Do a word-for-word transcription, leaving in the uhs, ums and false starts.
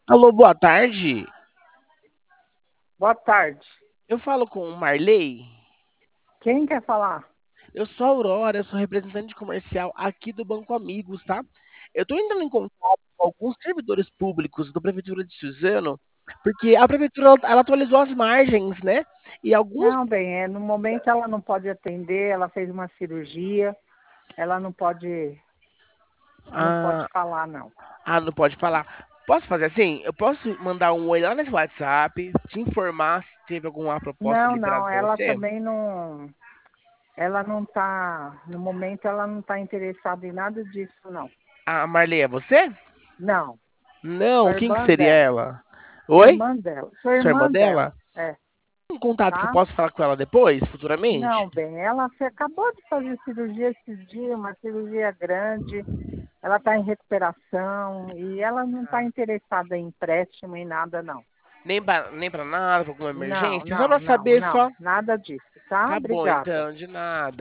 Alô, boa tarde. Boa tarde. Eu falo com o Marley. Quem quer falar? Eu sou a Aurora, eu sou representante comercial aqui do Banco Amigos, tá? Eu tô entrando em contato com alguns servidores públicos da Prefeitura de Suzano, porque a Prefeitura ela ela atualizou as margens, né? E alguns. Não, bem, é, no momento ela não pode atender, ela fez uma cirurgia, ela não pode, não pode Ah, falar, não. ah, não pode falar. Posso fazer assim? Eu posso mandar um oi lá nesse WhatsApp, te informar se teve alguma proposta Não, liberada não, para ela você? também não, ela não está, no momento ela não está interessada em nada disso, não. A Marley é você? Não, sou Não, quem que irmã seria dela, ela? sou Oi? irmã dela, sou Sua irmã irmã dela, dela? é, Um contato que eu tá? posso falar com ela depois, futuramente? Não, bem, ela fe- acabou de fazer cirurgia esses dias, uma cirurgia grande, ela está em recuperação e ela não está Ah, interessada em empréstimo em nada, não. Nem pra, nem pra nada, pra alguma Não, emergência? Só não, pra não, saber não, só. nada disso, tá? Tá bom, Obrigada. então, de nada.